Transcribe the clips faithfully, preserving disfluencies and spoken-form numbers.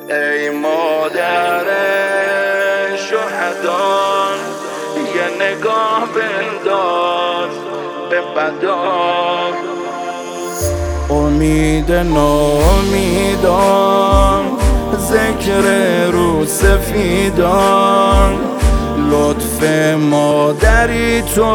ای مادر شهدان یه نگاه بنداز به بدا. امید ناامیدان ذکر رو سفیدان، لطف مادری تو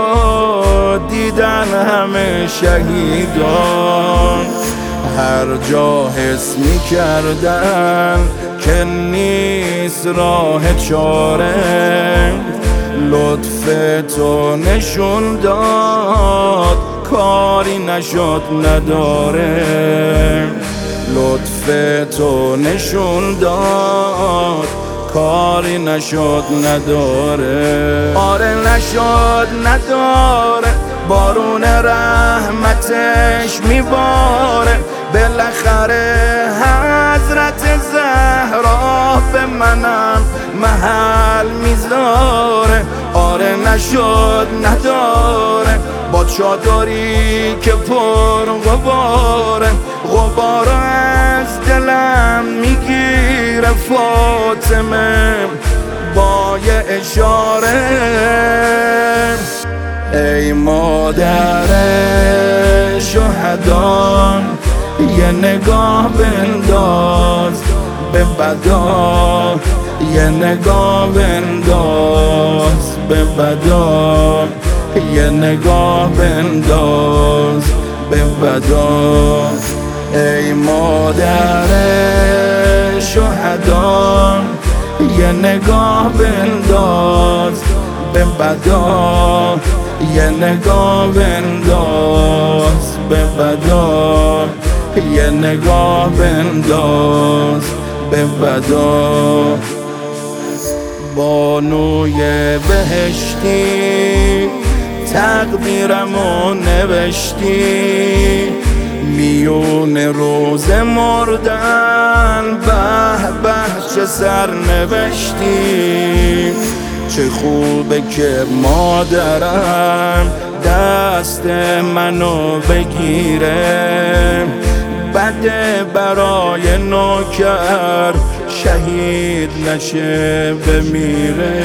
دیدن همه شهیدان. هر جا حس می کردن که نیست راه چاره، لطف تو نشون داد کاری نشد نداره. لطف تو نشون داد کاری نشد نداره. آره نشد نداره، بارون رحمتش میباره. بالاخره حضرت زهرا به منم محل میذاره. آره نشد نداره، با چادری که پر غباره. غبار از دلم میگیره فاطمه با یه اشاره. ای مادر شهدان یه نگاه بنداز به بدا. یه نگاه بنداز به بدا. یه نگاه بنداز به بدا. ای مادر شهدان یه نگاه بنداز به بدا. یه نگاه بنداز به بدا. یه نگاه بنداز به بدا. بانوی بهشتی تقدیرمو نوشتی، میون روز مردن به به چه سرنوشتی. چه خوبه که مادرم دست منو بگیره، بده برای نوکر شهید نشه بمیره.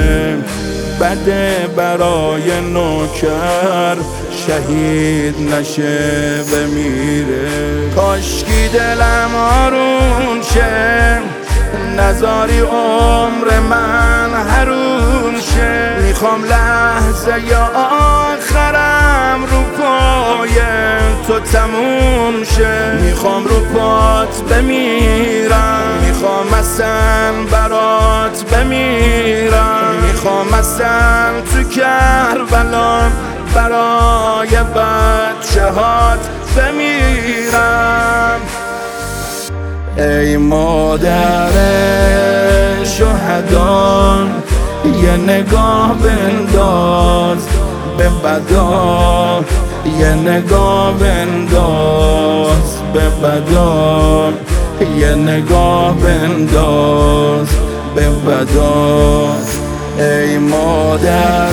بده برای نوکر شهید نشه بمیره. کاشکی دلم آروم شه، نذاری عمر من حروم شه. میخوام لحظه یا آخرم رو پای تو تموم شه. میخوام رو پات بمیرم، میخوام اصلا برات بمیرم. میخوام اصلا تو کربلا برای بچه هات بمیرم. ای مادر شهدان یه نگاه بنداز به بدا. یه نگاه بنداز به بدا. یه نگاه بنداز به بدا. ای مادر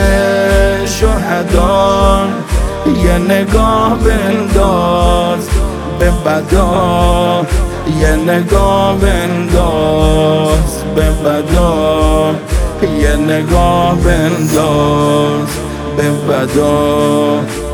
شهدان یه نگاه بنداز به بدا. یه نگاه بنداز به بدا. یه نگاه بنداز به بدا.